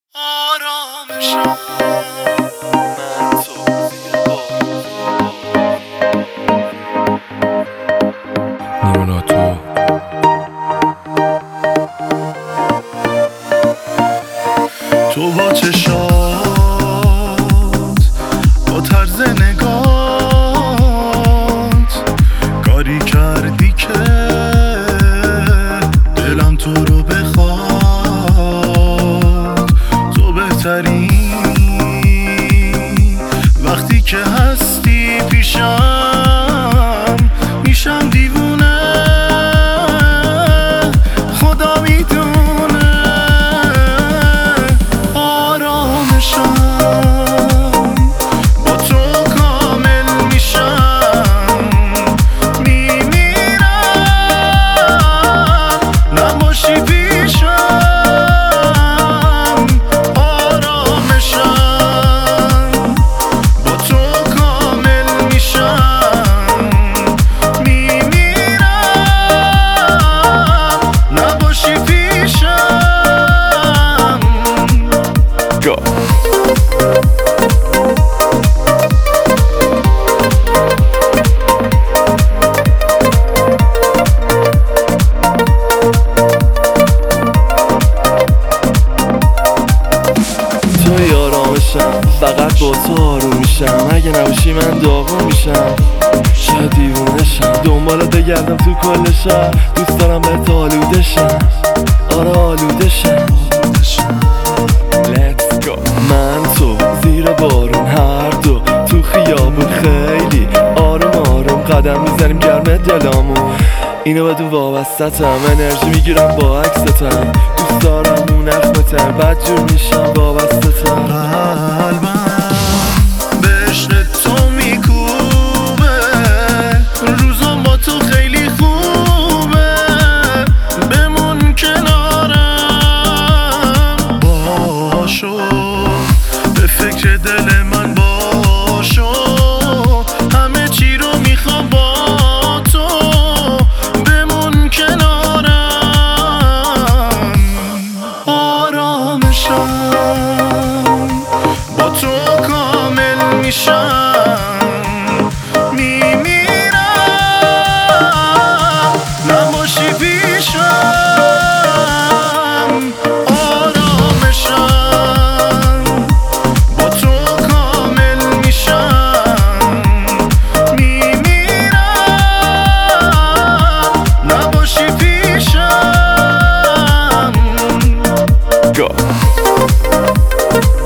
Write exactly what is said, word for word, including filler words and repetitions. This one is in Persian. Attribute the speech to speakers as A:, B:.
A: آرامشم نیوناتو تو با چشات با طرز نگات کاری کردی که دلم تو رو بخواد. تو بهتری وقتی که هستی پیشم، میشم دیوونه خدا میدونه. آرامشم با تو کامل میشم، میمیرم نباشی پیشم. آرامشم با تو کامل میشم، میمیرم نباشی پیشم. Go. توی آرامشم، فقط با تو آروم میشم. اگه نباشی من داغون میشم، شاید دیوونشم. دنبالت بگردم تو کل شهر، دوست دارم بهت آلوده شم. آره آلوده شم. Let's go. من تو زیر بارون هر دو تو خیابون خیلی آروم آروم قدم میزنیم گرم دلامون. اینو بدون وابستتم، انرژی میگیرم با عکستم. دوست دارم اون نخمتم، بد جور میشم وابستتم. قلبم به عشق تو میکوبه، روزم با تو خیلی خوبه. بمون کنارم، باشو به فکر دل من باشو. همه چی رو میخوام با تو، بمون کنارم. آرامشم با تو کامل میشم، میمیرم نباشی پیشم. آرامشم با تو کامل میشم، میمیرم نباشی پیشم. Go.